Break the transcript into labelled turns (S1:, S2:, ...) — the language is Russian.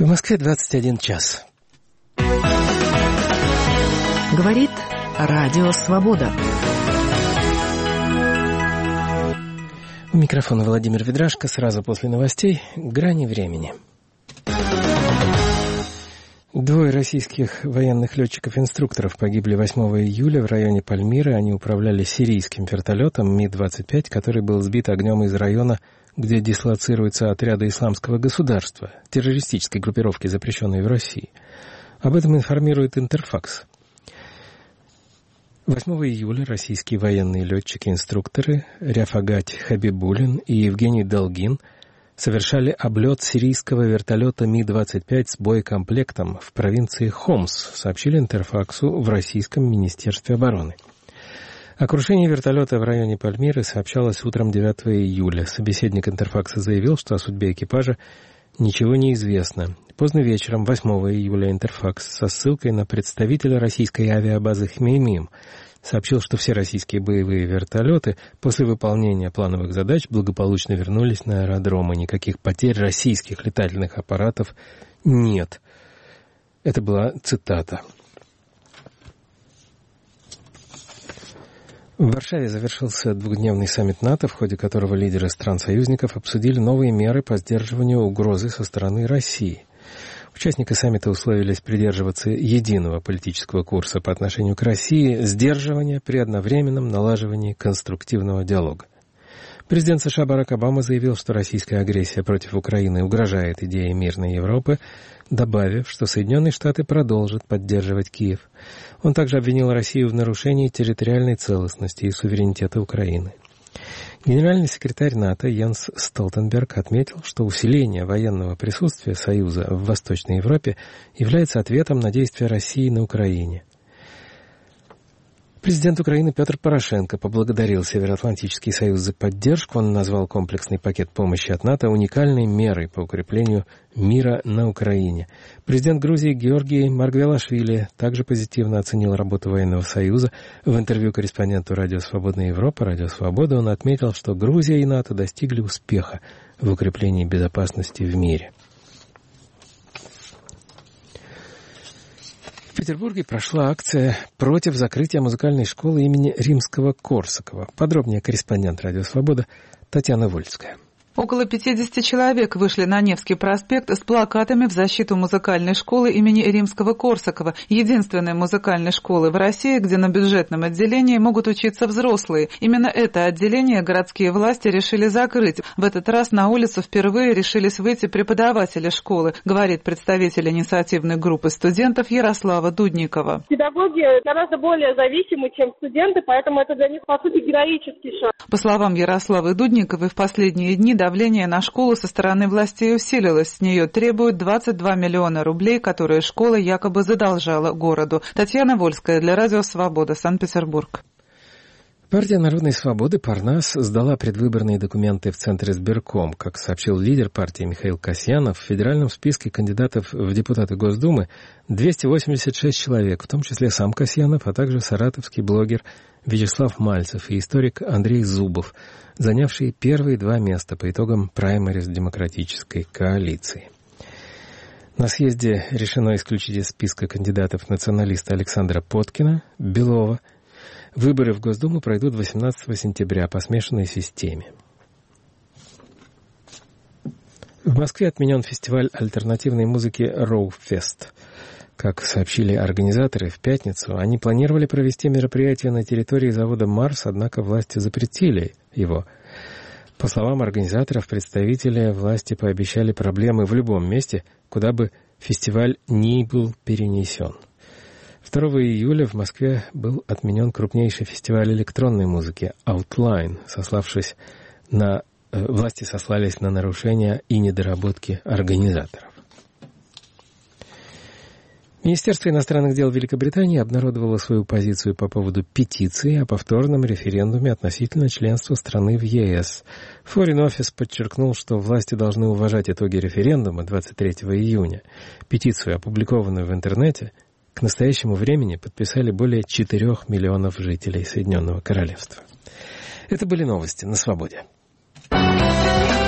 S1: В Москве 21 час.
S2: Говорит Радио Свобода.
S1: У микрофона Владимир Ведрашко. Сразу после новостей «Грани времени». Двое российских военных летчиков-инструкторов погибли 8 июля в районе Пальмиры. Они управляли сирийским вертолетом Ми-25, который был сбит огнем из района, где дислоцируются отряды Исламского государства, террористической группировки, запрещенной в России. Об этом информирует Интерфакс. 8 июля российские военные летчики-инструкторы Ряфагать Хабибулин и Евгений Долгин совершали облет сирийского вертолета Ми-25 с боекомплектом в провинции Хомс, сообщили Интерфаксу в Российском Министерстве обороны. О крушении вертолета в районе Пальмиры сообщалось утром 9 июля. Собеседник Интерфакса заявил, что о судьбе экипажа ничего не известно. Поздно вечером 8 июля Интерфакс со ссылкой на представителя российской авиабазы Хмеймим сообщил, что все российские боевые вертолеты после выполнения плановых задач благополучно вернулись на аэродром, и никаких потерь российских летательных аппаратов нет. Это была цитата. В Варшаве завершился двухдневный саммит НАТО, в ходе которого лидеры стран-союзников обсудили новые меры по сдерживанию угрозы со стороны России. Участники саммита условились придерживаться единого политического курса по отношению к России, сдерживания при одновременном налаживании конструктивного диалога. Президент США Барак Обама заявил, что российская агрессия против Украины угрожает идее мирной Европы, добавив, что Соединенные Штаты продолжат поддерживать Киев. Он также обвинил Россию в нарушении территориальной целостности и суверенитета Украины. Генеральный секретарь НАТО Йенс Столтенберг отметил, что усиление военного присутствия Союза в Восточной Европе является ответом на действия России на Украине. Президент Украины Петр Порошенко поблагодарил Североатлантический союз за поддержку. Он назвал комплексный пакет помощи от НАТО уникальной мерой по укреплению мира на Украине. Президент Грузии Георгий Маргвелашвили также позитивно оценил работу военного союза. В интервью корреспонденту Радио Свободная Европа, Радио Свобода, он отметил, что Грузия и НАТО достигли успеха в укреплении безопасности в мире. В Петербурге прошла акция против закрытия музыкальной школы имени Римского-Корсакова. Подробнее корреспондент Радио Свобода Татьяна Вольская.
S3: Около 50 человек вышли на Невский проспект с плакатами в защиту музыкальной школы имени Римского-Корсакова, единственной музыкальной школы в России, где на бюджетном отделении могут учиться взрослые. Именно это отделение городские власти решили закрыть. В этот раз на улицу впервые решились выйти преподаватели школы, говорит представитель инициативной группы студентов Ярослава Дудникова.
S4: Педагоги гораздо более зависимы, чем студенты, поэтому это для них, по сути, героический шаг.
S3: По словам Ярославы Дудниковой, в последние дни давление на школу со стороны властей усилилось. С нее требуют 22 миллиона рублей, которые школа якобы задолжала городу. Татьяна Вольская для Радио Свобода, Санкт-Петербург.
S1: Партия Народной Свободы «Парнас» сдала предвыборные документы в Центр избирком. Как сообщил лидер партии Михаил Касьянов, в федеральном списке кандидатов в депутаты Госдумы 286 человек, в том числе сам Касьянов, а также саратовский блогер Вячеслав Мальцев и историк Андрей Зубов, занявшие первые два места по итогам праймериз демократической коалиции. На съезде решено исключить из списка кандидатов националиста Александра Поткина, Белова. Выборы в Госдуму пройдут 18 сентября по смешанной системе. В Москве отменен фестиваль альтернативной музыки «Роуфест». Как сообщили организаторы в пятницу, они планировали провести мероприятие на территории завода «Марс», однако власти запретили его. По словам организаторов, представители власти пообещали проблемы в любом месте, куда бы фестиваль ни был перенесен. 2 июля в Москве был отменен крупнейший фестиваль электронной музыки «Outline», власти сослались на нарушения и недоработки организаторов. Министерство иностранных дел Великобритании обнародовало свою позицию по поводу петиции о повторном референдуме относительно членства страны в ЕС. Foreign Office подчеркнул, что власти должны уважать итоги референдума 23 июня. Петицию, опубликованную в интернете, к настоящему времени подписали более 4 миллионов жителей Соединенного Королевства. Это были новости на Свободе.